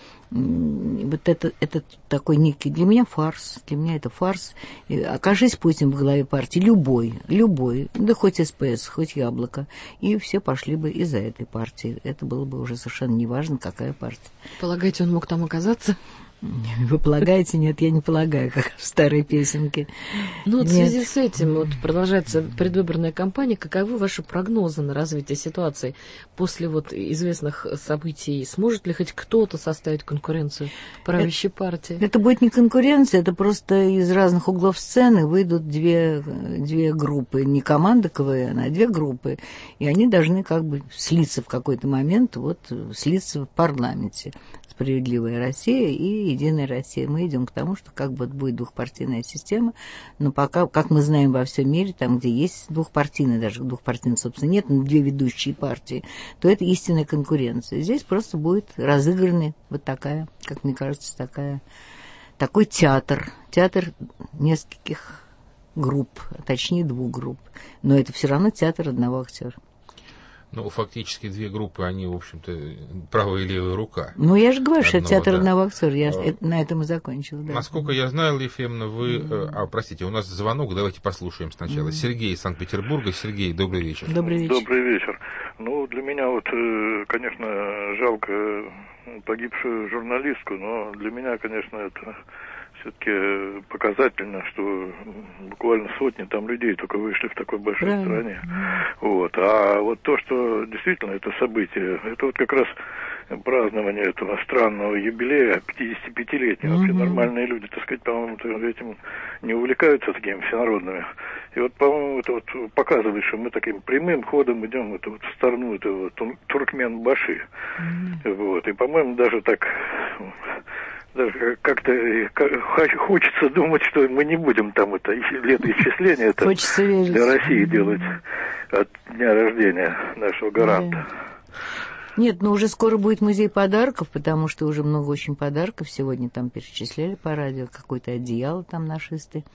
Вот это, это такой некий для меня фарс, для меня это фарс. И окажись Путин в главе партии, любой, любой, да хоть СПС, хоть Яблоко, и все пошли бы из-за этой партии. Это было бы уже совершенно неважно, какая партия. Полагаете, он мог там оказаться? Вы полагаете? Нет, я не полагаю, как в старой песенке. Ну, вот в Нет. связи с этим вот продолжается предвыборная кампания. Каковы ваши прогнозы на развитие ситуации после вот известных событий? Сможет ли хоть кто-то составить конкуренцию правящей это, партии? Это будет не конкуренция, это просто из разных углов сцены выйдут две, две группы, не команда КВН, а две группы, и они должны как бы слиться в какой-то момент, вот слиться в парламенте. «Справедливая Россия» и «Единая Россия». Мы идем к тому, что как бы будет двухпартийная система, но пока, как мы знаем во всем мире, там, где есть двухпартийная, даже двухпартийной, собственно, нет, но две ведущие партии, то это истинная конкуренция. Здесь просто будет разыграна вот такая, как мне кажется, такая, такой театр, театр нескольких групп, а точнее двух групп, но это все равно театр одного актера. Ну, фактически две группы, они, в общем-то, правая и левая рука. Ну, я же говорю, что это театр да. одного актера. Я а, на этом и закончила. Да. Насколько я знаю, Лия Ефремовна, вы... Mm-hmm. А, простите, у нас звонок, давайте послушаем сначала. Mm-hmm. Сергей из Санкт-Петербурга. Сергей, добрый вечер. Добрый вечер. Добрый вечер. Ну, для меня вот, конечно, жалко погибшую журналистку, но для меня, конечно, это... все-таки показательно, что буквально сотни там людей только вышли в такой большой Правильно. стране. Вот. А вот то, что действительно это событие, это вот как раз празднование этого странного юбилея, пятидесятипятилетнего. Mm-hmm. Вообще нормальные люди, так сказать, по-моему, этим не увлекаются такими всенародными. И вот, по-моему, это вот показывает, что мы таким прямым ходом идем это вот в сторону этого Туркменбаши. Mm-hmm. Вот. И, по-моему, даже так... Даже как-то хочется думать, что мы не будем там это летоисчисление это для России делать от дня рождения нашего гаранта. Нет, ну уже скоро будет музей подарков, потому что уже много очень подарков. Сегодня там перечисляли по радио, какое-то одеяло там нашисты,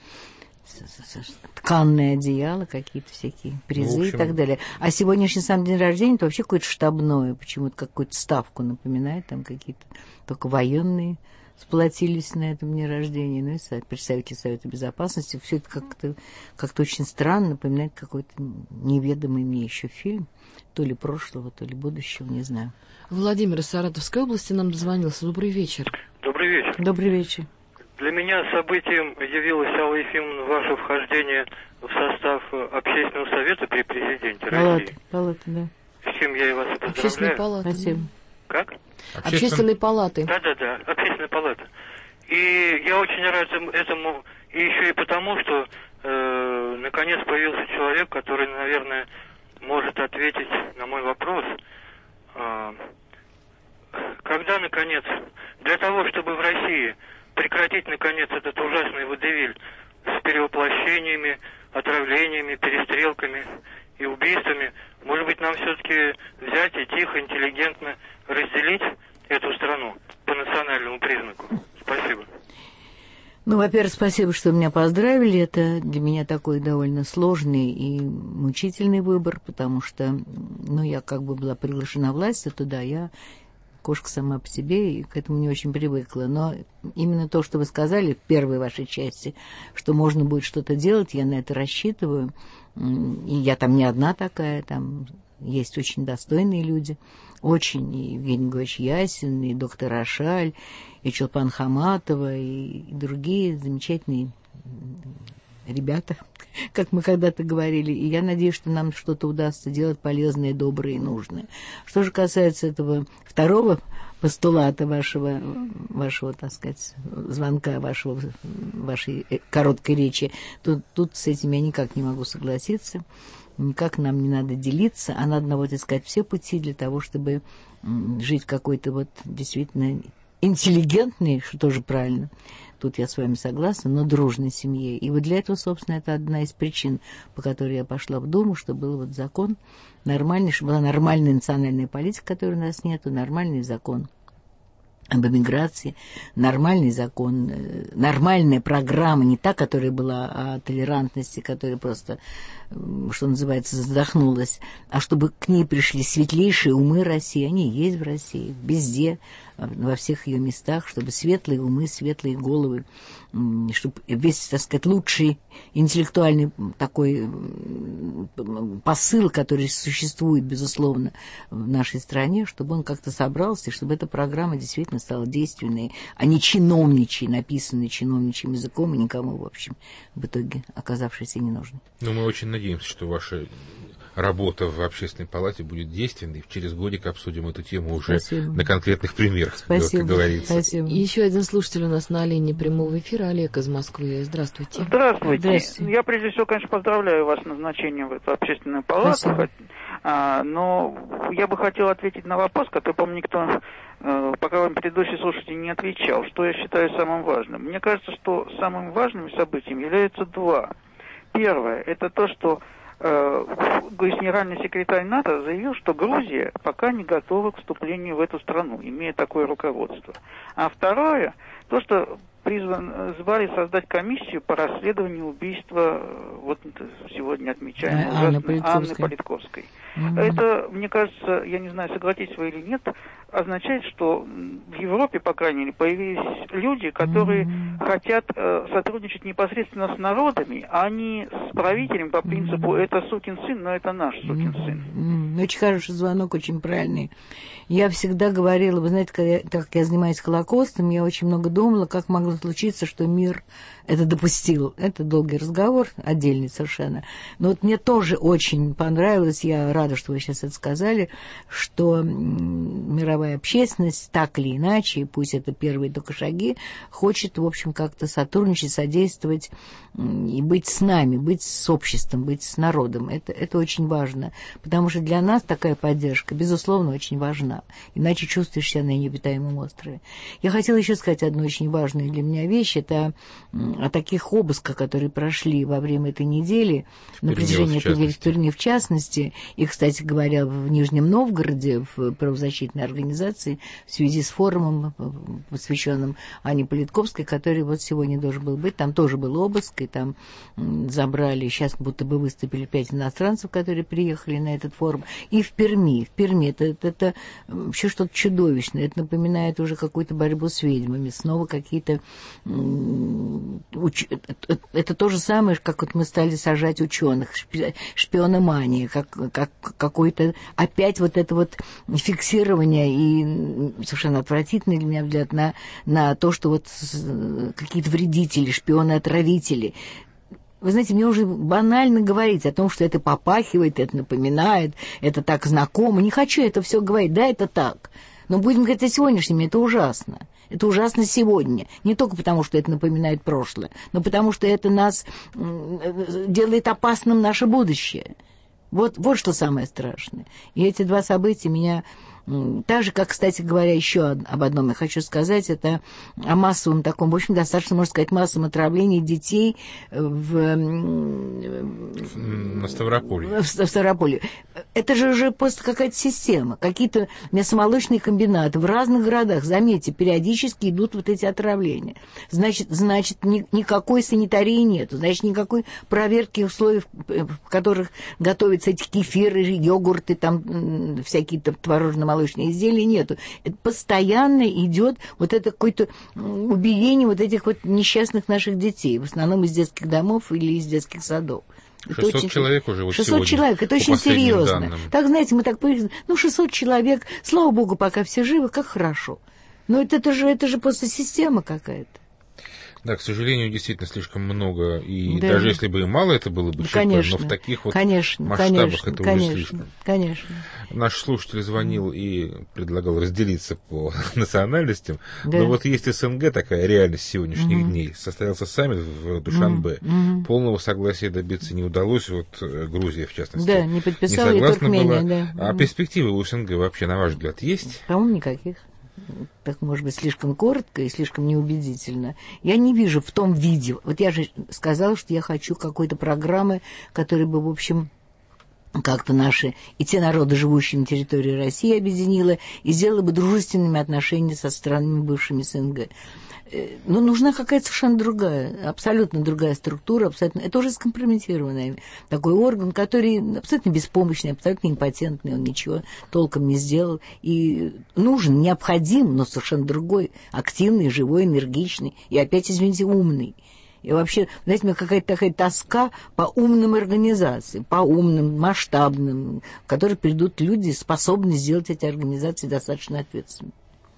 тканное одеяло, какие-то всякие призы ну, общем... и так далее. А сегодняшний сам день рождения, это вообще какое-то штабное, почему-то какую-то ставку напоминает, там какие-то только военные сплотились на этом дне рождения, ну и представители Совета Безопасности. Все это как-то, как-то очень странно, напоминает какой-то неведомый мне еще фильм, то ли прошлого, то ли будущего, не знаю. Владимир из Саратовской области нам дозвонился. Добрый вечер. Добрый вечер. Добрый вечер. Для меня событием явилось, Алла Ефимовна, ваше вхождение в состав Общественного совета при президенте Палата, России. Палата, да. С чем я и вас поздравляю. Общественная палата. Спасибо. Как? Общественной палаты. Да-да-да, общественная палата. И я очень рад этому, и еще и потому, что э, наконец появился человек, который, наверное, может ответить на мой вопрос. Э, когда, наконец, для того, чтобы в России прекратить, наконец, этот ужасный водевиль с перевоплощениями, отравлениями, перестрелками и убийствами, может быть, нам все-таки взять и тихо, интеллигентно разделить эту страну по национальному признаку. Спасибо. Ну, во-первых, спасибо, что меня поздравили. Это для меня такой довольно сложный и мучительный выбор, потому что, ну, я как бы была приглашена властью туда, я кошка сама по себе, и к этому не очень привыкла. Но именно то, что вы сказали в первой вашей части, что можно будет что-то делать, я на это рассчитываю. И я там не одна такая, там есть очень достойные люди, очень, и Евгений Григорьевич Ясин, и доктор Ашаль, и Чулпан Хаматова, и, и другие замечательные ребята, как мы когда-то говорили. И я надеюсь, что нам что-то удастся делать полезное, доброе и нужное. Что же касается этого второго постулата вашего, вашего, так сказать, звонка, вашего, вашей короткой речи, то тут с этим я никак не могу согласиться. Никак нам не надо делиться, а надо вот искать все пути для того, чтобы жить в какой-то вот действительно интеллигентной, что тоже правильно, тут я с вами согласна, но дружной семье. И вот для этого, собственно, это одна из причин, по которой я пошла в Думу, чтобы был вот закон нормальный, чтобы была нормальная национальная политика, которой у нас нету, нормальный закон об эмиграции, нормальный закон, нормальная программа, не та, которая была о толерантности, которая просто, что называется, задохнулась, а чтобы к ней пришли светлейшие умы России, они есть в России, везде, во всех ее местах, чтобы светлые умы, светлые головы, чтобы весь, так сказать, лучший интеллектуальный такой посыл, который существует, безусловно, в нашей стране, чтобы он как-то собрался, и чтобы эта программа действительно стала действенной, а не чиновничьей, написанной чиновничьим языком, и никому, в общем, в итоге оказавшейся ненужной. Ну, мы очень надеемся, что ваша работа в Общественной палате будет действенной. Через годик обсудим эту тему уже Спасибо. На конкретных примерах, Спасибо. Как говорится. Спасибо. Еще один слушатель у нас на линии прямого эфира, Олег из Москвы. Здравствуйте. Здравствуйте. Здравствуйте. Я, прежде всего, конечно, поздравляю вас с назначением в эту Общественную палату. А, но я бы хотел ответить на вопрос, который, по-моему, никто, э, пока вам предыдущий слушатель не отвечал, что я считаю самым важным. Мне кажется, что самым важным событием являются два. Первое, это то, что генеральный секретарь НАТО заявил, что Грузия пока не готова к вступлению в эту страну, имея такое руководство. А второе, то, что призван, звали создать комиссию по расследованию убийства, вот сегодня отмечаемой Анны ужасной Анны Политковской. Mm-hmm. Это, мне кажется, я не знаю, согласитесь вы или нет, означает, что в Европе, по крайней мере, появились люди, которые mm-hmm. хотят э, сотрудничать непосредственно с народами, а не с правителем по принципу mm-hmm. это сукин сын, но это наш сукин сын. Mm-hmm. Очень хороший звонок, очень правильный. Я всегда говорила, вы знаете, когда я, так как я занимаюсь Холокостом, я очень много думала, как могло случиться, что мир это допустил. Это долгий разговор, отдельный совершенно. Но вот мне тоже очень понравилось, я рада, что вы сейчас это сказали, что мировая общественность, так или иначе, пусть это первые только шаги, хочет, в общем, как-то сотрудничать, содействовать и быть с нами, быть с обществом, быть с народом. Это, это очень важно, потому что для нас такая поддержка, безусловно, очень важна. Иначе чувствуешь себя на необитаемом острове. Я хотела еще сказать одну очень важную для меня вещь. Это о таких обысках, которые прошли во время этой недели, в на протяжении этой недели в Перми в частности, и, кстати говоря, в Нижнем Новгороде, в правозащитной организации, в связи с форумом, посвященным Анне Политковской, который вот сегодня должен был быть. Там тоже был обыск, и там забрали, сейчас будто бы выступили пять иностранцев, которые приехали на этот форум. И в Перми. В Перми это, это, это вообще что-то чудовищное. Это напоминает уже какую-то борьбу с ведьмами. Снова какие-то... Уч... Это, это то же самое, как вот мы стали сажать ученых. Шпиономания. Как, как какой-то... Опять вот это вот фиксирование и совершенно отвратительный для меня взгляд на, на то, что вот какие-то вредители, шпионы-отравители. Вы знаете, мне уже банально говорить о том, что это попахивает, это напоминает, это так знакомо. Не хочу это все говорить, да, это так. Но будем говорить о сегодняшнем, это ужасно. Это ужасно сегодня. Не только потому, что это напоминает прошлое, но потому, что это нас делает опасным наше будущее. Вот, вот что самое страшное. И эти два события меня... Так же, как, кстати говоря, еще об одном я хочу сказать, это о массовом таком, в общем, достаточно, можно сказать, массовом отравлении детей в... На Ставрополье. В, в Ставрополье. Это же уже просто какая-то система. Какие-то мясомолочные комбинаты в разных городах, заметьте, периодически идут вот эти отравления. Значит, значит ни, никакой санитарии нет, значит, никакой проверки условий, в которых готовятся эти кефиры, йогурты, там всякие там творожно-молочные изделия нету. Это постоянно идет вот это какое-то убиение вот этих вот несчастных наших детей, в основном из детских домов или из детских садов. шестьсот очень... человек уже вот шестьсот человек, это очень серьезно. Данным. Так, знаете, мы так привыкли, ну, шестьсот человек, слава богу, пока все живы, как хорошо. Но это, это, же, это же просто система какая-то. Да, к сожалению, действительно слишком много, и да. даже если бы и мало, это было бы шикарно, но в таких вот конечно, масштабах конечно, это конечно, уже слишком. Конечно. Наш слушатель звонил и предлагал разделиться по национальностям, да. но вот есть СНГ, такая реальность сегодняшних mm-hmm. дней. Состоялся саммит в Душанбе. Mm-hmm. Полного согласия добиться не удалось, вот Грузия, в частности, да, не подписала, не согласна и была. Да. А mm-hmm. перспективы у СНГ вообще, на ваш взгляд, есть? По-моему, никаких. Так, может быть, слишком коротко и слишком неубедительно. Я не вижу в том виде. Вот я же сказала, что я хочу какой-то программы, которая бы, в общем, как-то наши и те народы, живущие на территории России, объединила и сделала бы дружественными отношения со странами, бывшими СНГ. Но нужна какая-то совершенно другая, абсолютно другая структура, абсолютно, это уже скомпрометированный такой орган, который абсолютно беспомощный, абсолютно импотентный, он ничего толком не сделал, и нужен, необходим, но совершенно другой, активный, живой, энергичный, и опять, извините, умный. И вообще, знаете, у меня какая-то такая тоска по умным организациям, по умным, масштабным, в которые придут люди, способные сделать эти организации достаточно ответственными.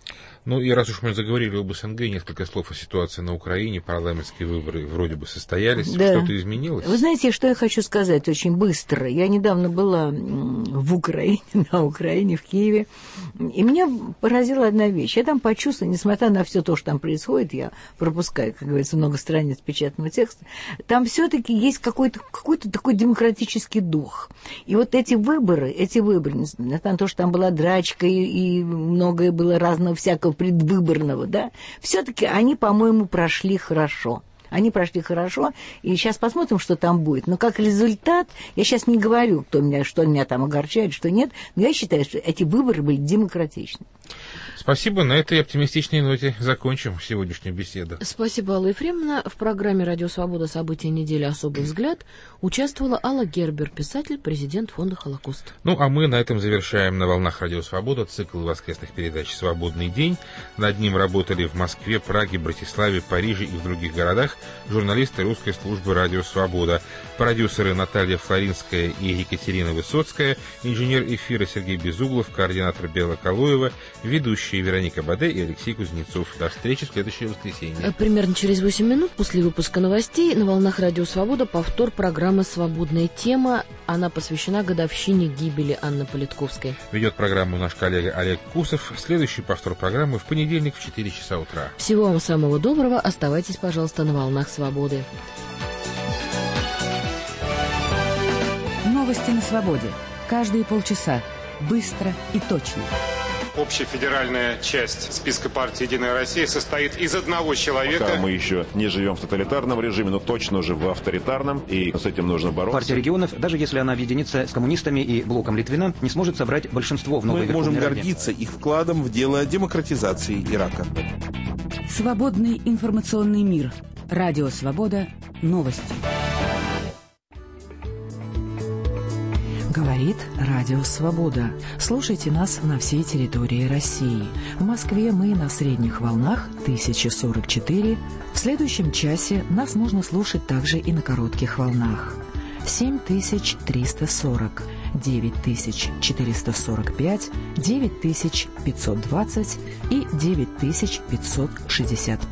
Ну и раз уж мы заговорили об СНГ, несколько слов о ситуации на Украине. Парламентские выборы вроде бы состоялись. Да. Что-то изменилось? Вы знаете, что я хочу сказать очень быстро. Я недавно была в Украине, на Украине, в Киеве, и меня поразила одна вещь. Я там почувствовала, несмотря на все то, что там происходит, я пропускаю, как говорится, много страниц печатного текста, там все-таки есть какой-то, какой-то такой демократический дух. И вот эти выборы, эти выборы, несмотря на то, что там была драчка и, и многое было разного всякого предвыборного, да, все-таки они, по-моему, прошли хорошо. Они прошли хорошо, и сейчас посмотрим, что там будет. Но как результат, я сейчас не говорю, кто меня, что меня там огорчает, что нет, но я считаю, что эти выборы были демократичны. Спасибо. На этой оптимистичной ноте закончим сегодняшнюю беседу. Спасибо, Алла Ефремовна. В программе «Радио Свобода. События недели. Особый взгляд» участвовала Алла Гербер, писатель, президент фонда «Холокост». Ну, а мы на этом завершаем на волнах «Радио Свобода» цикл воскресных передач «Свободный день». Над ним работали в Москве, Праге, Братиславе, Париже и в других городах журналисты русской службы «Радио Свобода». Продюсеры Наталья Флоринская и Екатерина Высоцкая, инженер эфира Сергей Безуглов, координатор Бела Калуева, ведущие Вероника Баде и Алексей Кузнецов. До встречи в следующее воскресенье. Примерно через восемь минут после выпуска новостей на волнах «Радио Свобода» повтор программы «Свободная тема». Она посвящена годовщине гибели Анны Политковской. Ведет программу наш коллега Олег Кусов. Следующий повтор программы в понедельник в четыре часа утра. Всего вам самого доброго. Оставайтесь, пожалуйста, на волнах «Свободы». Новости на свободе. Каждые полчаса. Быстро и точно. Общефедеральная часть списка партии «Единая Россия» состоит из одного человека. Пока мы еще не живем в тоталитарном режиме, но точно уже в авторитарном, и с этим нужно бороться. Партия регионов, даже если она объединится с коммунистами и блоком Литвина, не сможет собрать большинство в новой Мы можем гордиться их вкладом в дело демократизации Ирака. Свободный информационный мир. Радио Свобода. Новости. Говорит Радио Свобода. Слушайте нас на всей территории России. В Москве мы на средних волнах тысяча сорок четыре. В следующем часе нас можно слушать также и на коротких волнах. семь тысяч триста сорок, девять тысяч четыреста сорок пять, девять тысяч пятьсот двадцать и девять тысяч пятьсот шестьдесят.